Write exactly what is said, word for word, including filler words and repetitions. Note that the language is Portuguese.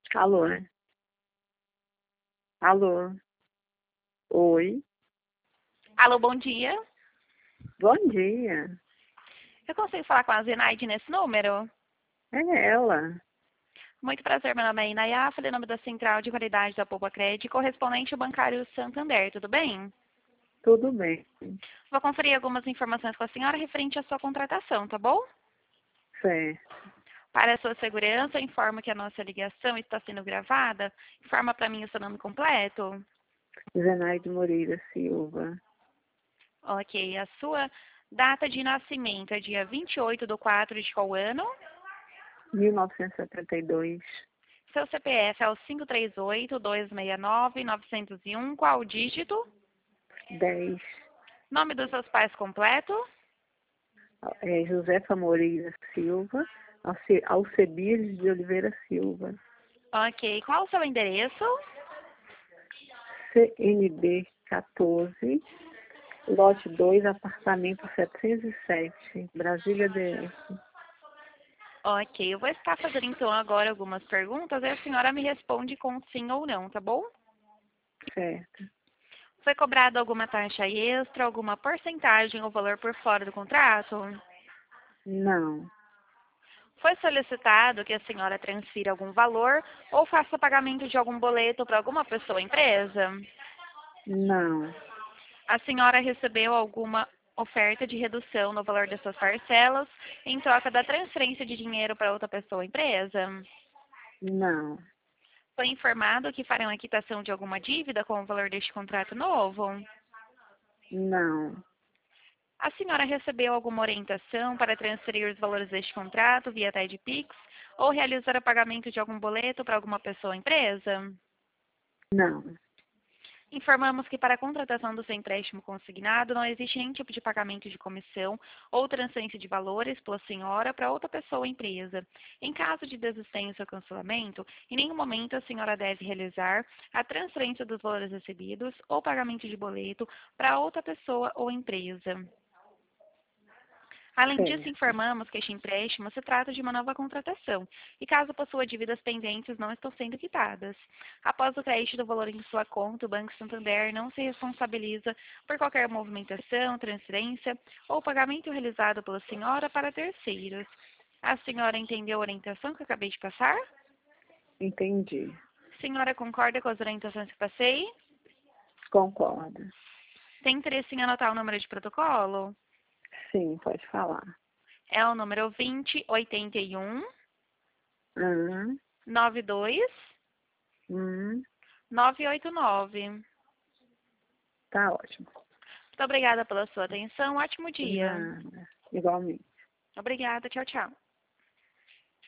Alô, né? Alô? Oi? Alô, bom dia. Bom dia. Eu consigo falar com a Zenaide nesse número? É ela. Muito prazer, meu nome é Inaya, falei em nome da Central de Qualidade da Poupa Crédito, correspondente ao bancário Santander, tudo bem? Tudo bem. Vou conferir algumas informações com a senhora referente à sua contratação, tá bom? Certo. Para a sua segurança, eu informo que a nossa ligação está sendo gravada. Informa para mim o seu nome completo. Zenaide Moreira Silva. Ok, a sua data de nascimento é dia vinte e oito de quatro de qual ano? mil novecentos e setenta e dois. Seu C P F é o cinco três oito, dois seis nove, nove zero um, qual o dígito? dez. Nome dos seus pais completo? É Josefa Moreira Silva. Alce- Alcebiades de Oliveira Silva. Ok, qual o seu endereço? C N B quatorze. Lote dois, apartamento setecentos e sete. Brasília D F. Ok, eu vou estar fazendo então agora algumas perguntas e a senhora me responde com sim ou não, tá bom? Certo. Foi cobrado alguma taxa extra, alguma porcentagem ou valor por fora do contrato? Não. Foi solicitado que a senhora transfira algum valor ou faça pagamento de algum boleto para alguma pessoa ou empresa? Não. A senhora recebeu alguma oferta de redução no valor das suas parcelas em troca da transferência de dinheiro para outra pessoa ou empresa? Não. Foi informado que farão a quitação de alguma dívida com o valor deste contrato novo? Não. A senhora recebeu alguma orientação para transferir os valores deste contrato via T E D Pix ou realizar o pagamento de algum boleto para alguma pessoa ou empresa? Não. Informamos que para a contratação do seu empréstimo consignado não existe nenhum tipo de pagamento de comissão ou transferência de valores pela senhora para outra pessoa ou empresa. Em caso de desistência ou cancelamento, em nenhum momento a senhora deve realizar a transferência dos valores recebidos ou pagamento de boleto para outra pessoa ou empresa. Além disso, Certo. informamos que este empréstimo se trata de uma nova contratação e, caso possua dívidas pendentes, não estão sendo quitadas. Após o crédito do valor em sua conta, o Banco Santander não se responsabiliza por qualquer movimentação, transferência ou pagamento realizado pela senhora para terceiros. A senhora entendeu a orientação que eu acabei de passar? Entendi. A senhora concorda com as orientações que passei? Concordo. Tem interesse em anotar o número de protocolo? Sim, pode falar. É o número vinte, oitenta e um, Hum, noventa e dois, hum, nove oito nove. tá ótimo. Muito obrigada pela sua atenção. Ótimo dia. Nada. Igualmente. Obrigada. Tchau, tchau.